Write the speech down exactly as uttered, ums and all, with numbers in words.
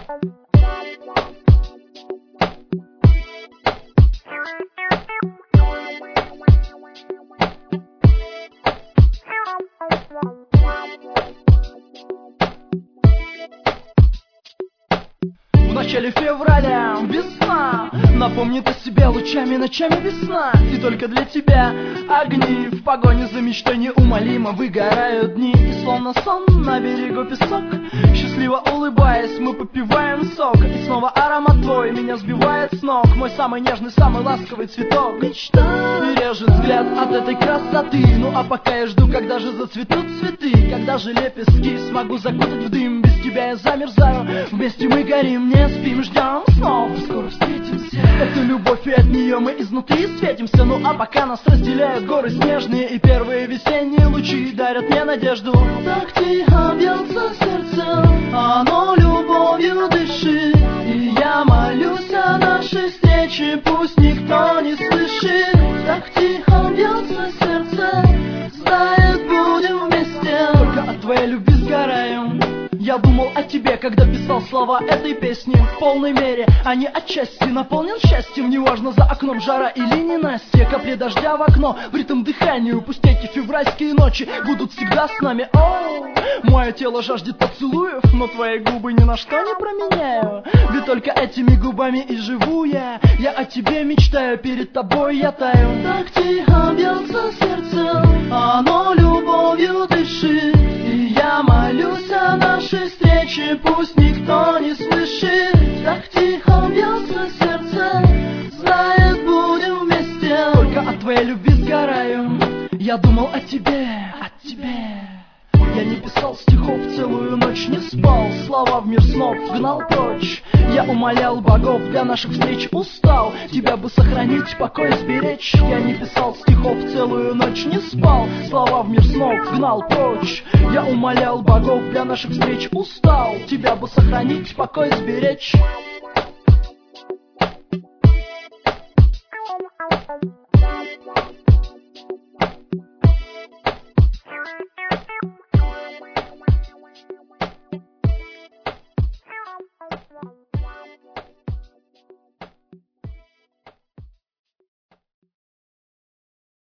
В начале февраля весна напомнит о себе лучами ночами весна. И только для тебя огни в погоне за мечтой неумолимо выгорают дни. И словно сон на берегу песок, счастливо улыбаясь, мы попиваем сок. И снова аромат твой меня сбивает с ног, мой самый нежный, самый ласковый цветок. Мечта и режет взгляд от этой красоты. Ну а пока я жду, когда же зацветут цветы, когда же лепестки смогу закутать в дым. Без тебя я замерзаю, вместе мы горим, не спим, ждем снова, скоро встретимся. Это любовь, и от нее мы изнутри светимся. Ну а пока нас разделяют горы снежные, и первые весенние лучи дарят мне надежду. Так тихо бьется сердце, оно любовью дышит, и я молюсь о нашей встрече, пусть никто не слышит. Так тихо бьется сердце, знает, будем вместе, только от твоей любви сгораем. Я думал о тебе, когда писал слова этой песни. В полной мере, а не отчасти наполнен счастьем. Неважно, за окном жара или ненастье, капли дождя в окно, в ритм дыханию. Пусть эти февральские ночи будут всегда с нами. Оу, мое тело жаждет поцелуев, но твои губы ни на что не променяю. Ведь только этими губами и живу я. Я о тебе мечтаю, перед тобой я таю. Так тихо бьется сердце, оно любовью дышит, и я молюсь о нашей встрече, пусть никто не слышит. Так тихо бьется сердце, знает, будем вместе, только от твоей любви сгораю. Я думал о тебе, о тебе. Я не писал стихов целую ночь, не спал, слова в мир снов гнал прочь. Я умолял богов, для наших встреч устал, тебя бы сохранить, покой сберечь. Я не писал стихов целую ночь, не спал, слова в мир снов гнал прочь. Я умолял богов, для наших встреч устал, тебя бы сохранить, покой сберечь.